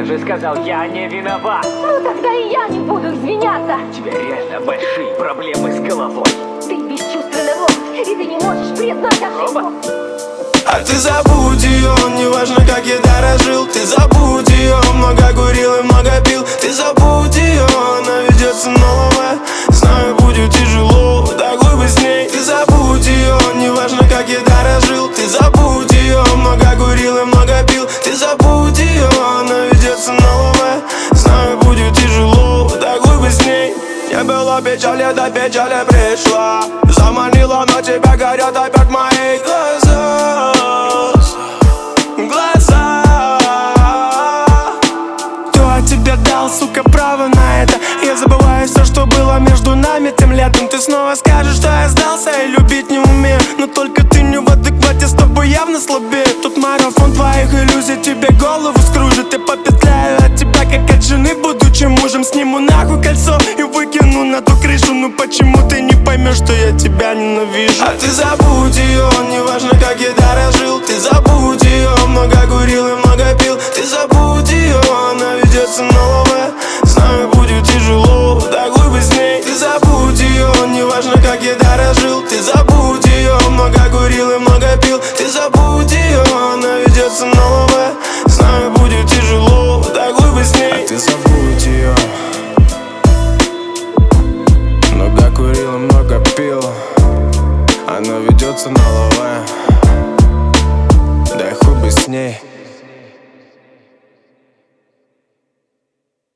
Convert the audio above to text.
Я же сказал, я не виноват. Ну тогда и я не буду извиняться. У тебя реально большие проблемы с головой. Ты бесчувственный лох, и ты не можешь признать ошибку. Робот? А ты забудь ее, неважно как я дорожил. Ты забудь ее, много курил и много пил. Ты забудь ее, она ведет снова. Знаю, будет тяжело, такой бы с ней. Ты забудь ее, неважно как я дорожил. Ты забудь ее, много курил и много пил. Ты забудь ее, она ведет снова. Знаю, будет тяжело, такой бы с ней. Не было печали, до печали пришла. Заманила, но тебя горят опять мои глаза. Кто от тебя дал, сука, право на это? Я забываю все, что было между нами тем летом. Ты снова скажешь, что я сдался и любить не умею. Но только ты не в адеквате, с тобой явно слабее. Тут марафон твоих иллюзий, тебе голову скружит. Я попетляю от тебя, как от жены, будучи мужем. Сниму нахуй кольцо и выкину на ту крышу. Ну почему ты не поймешь, что я тебя ненавижу? А ты забудь ее, неважно как я дорожил. Ты забудь ее, много курил и много пил. Ты забудь ее, она ведет снова. Знаю, будет тяжело, такой бы с ней. Ты забудь ее, неважно как я дорожил. Ты забудь ее, много курил и много пил. Ты забудь ее, она ведет снова. Знаю, будет тяжело, такой бы с ней. А ты забудь ее. Много курил и много пил. Она ведется на лаве. Дай хуй бы с ней.